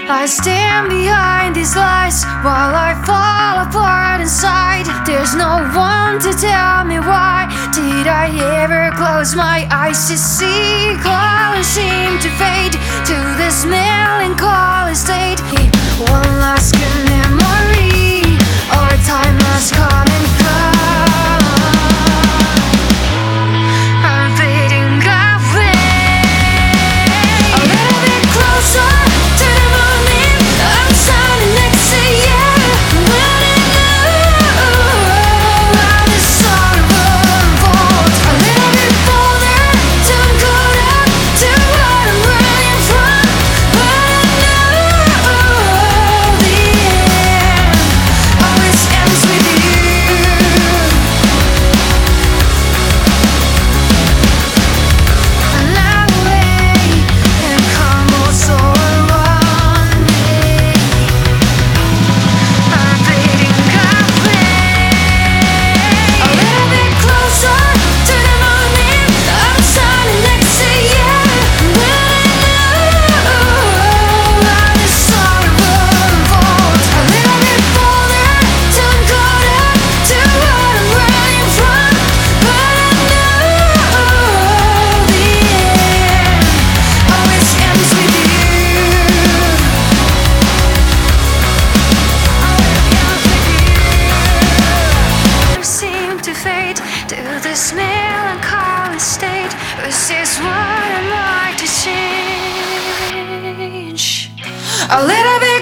I stand behind these lies while I fall apart inside. There's no one to tell me why. Did I ever close my eyes to see colors seem to fade to this melancholy state? One last good memory, our time has come and gone. I'm fading away. A little bit closer to the moment. I'm standing next to you. When I know how this sort of unfolds. A little bit bolder, don't go down to what I'm running from. But I know the end always ends with you. Another way can come also around me. I'm fading away. A little bit closer to the moment. I'm standing next to you. When I know how this sort of unfolds. A little bit bolder, don't go down to what I'm running from. But I know the end always ends with you. Seem to fade to this melancholy state. This is what I'd like to change. A little bit